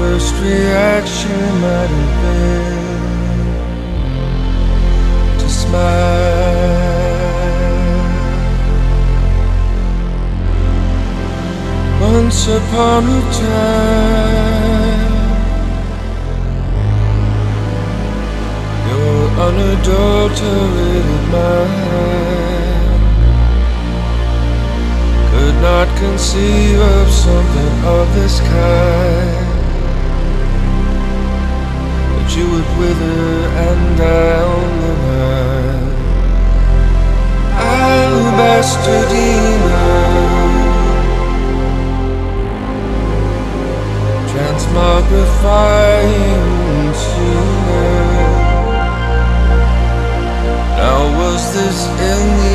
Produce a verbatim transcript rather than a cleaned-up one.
first reaction might have been to smile. Once upon a time, your unadulterated mind could not conceive of something of this kind, that you would wither and die on the vine. Alabasterdina, transmogrifying sooner. Now was this in the